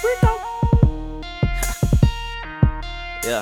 Yeah.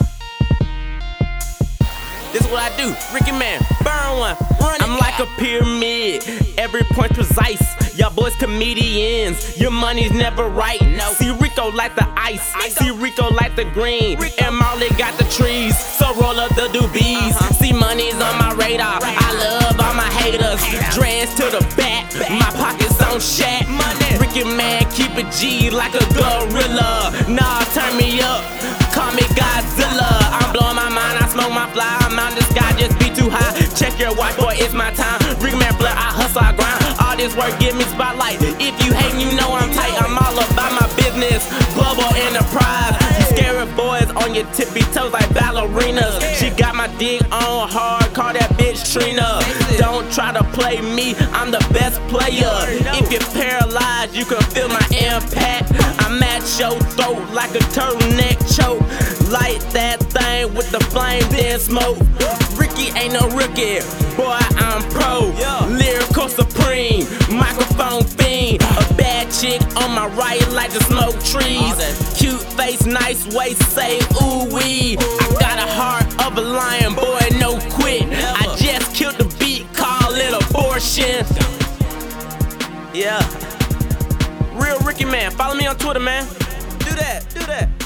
This is what I do. Ricky Man, burn one. I'm like a pyramid. Every point precise. Y'all boys comedians. Your money's never right. See Rico like the ice. See Rico like the green. And Marley got the trees. So roll up the doobies. See money's on my radar. I love all my haters. Dreads to the back. My pockets on shack. Ricky Man keep it G like a gorilla. Nah, turn me up. Call me Godzilla. I'm blowing my mind. I smoke my fly. I'm out the sky, just be too high. Check your watch, boy, it's my time. Ricky Man blood, I hustle, I grind. All this work, give me spotlight. If you hate, you know I'm tight. I'm all about my business. Global enterprise. You scary boys on your tippy toes like ballerinas. She got my dick on hard, call that bitch Trina. Don't try to play me, I'm the best player. If you're paralyzed, you can feel my impact. I'm at your throat like a turtleneck choke. Light that thing with the flame, then smoke. Ricky ain't no rookie, boy, I'm pro. Lyrical supreme, microphone fiend. A bad chick on my right like to smoke trees. Cute face, nice waist, say ooh wee. I got a heart of a lion, boy, no quit. I just killed the beat, call it abortion. Yeah. Real Ricky Man, follow me on Twitter, man. Do that, do that.